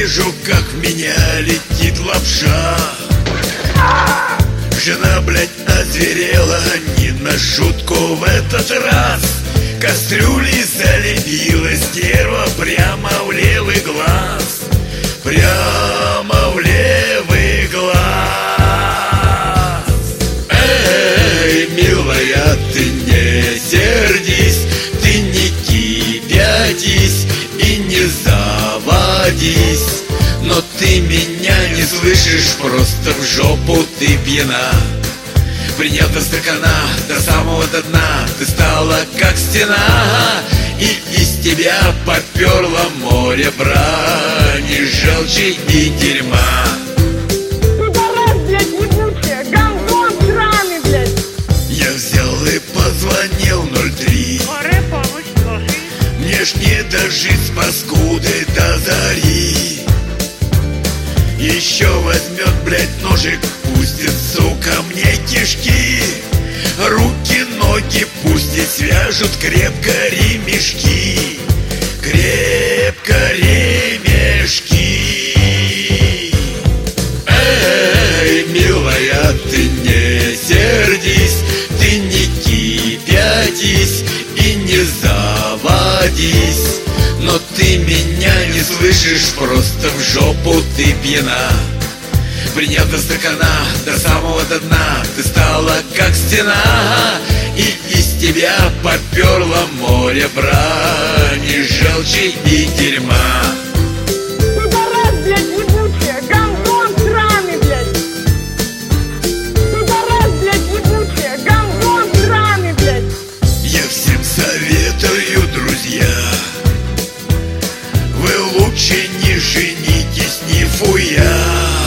вижу, как в меня летит лапша. Жена, блядь, озверела не на шутку в этот раз. Кастрюли залепила стерва прямо в левый глаз. Прямо в левый глаз. Эй, милая, ты не сердись, ты не кипятись и не заводись. Но ты меня не слышишь, просто в жопу ты пьяна. Приняв до стакана, до самого до дна, ты стала как стена. И из тебя поперло море брани, желчи и дерьма. Пидорас, блядь, ебучая, гандон сраный, блядь. Я взял и позвонил 03. Скорая помощь, слушай. Мне ж не дожить с паскудой до зари. Еще возьмет, блядь, ножик, пустит, сука, мне кишки. Руки, ноги пусть и свяжут крепко ремешки. Крепко ремешки. Эй, милая, ты не сердись, ты не кипятись и не заводись. Но ты меня не слышишь, просто в жопу ты пьяна. Приняв до стакана, до самого до дна, ты стала как стена. И из тебя поперло море брани, желчи и дерьма. Пидорас, блядь, ебучая, гандон сраный, блядь. Пидорас, блядь, ебучая, гандон сраный, блядь. Я всем советую, друзья, вы лучше не женитесь, нихуя.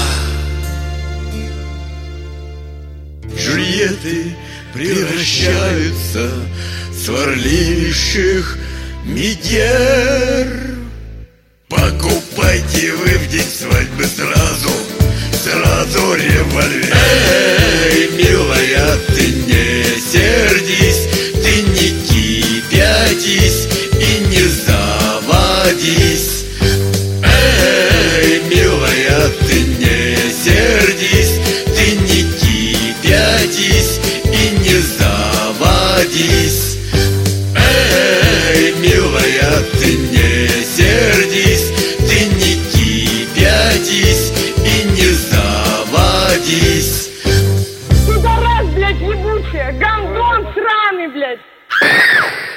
Жульеты превращаются в сварливейших медер. Покупайте вы в день свадьбы сразу револьвер. Эй, милая, ты не сердись, ты не кипятись и не заводись. Эй, милая, ты не сердись, ты не кипятись и не заводись. Эй, милая, ты не сердись, ты не кипятись и не заводись. Пидорас, блядь, ебучая, гандон сраный, блядь.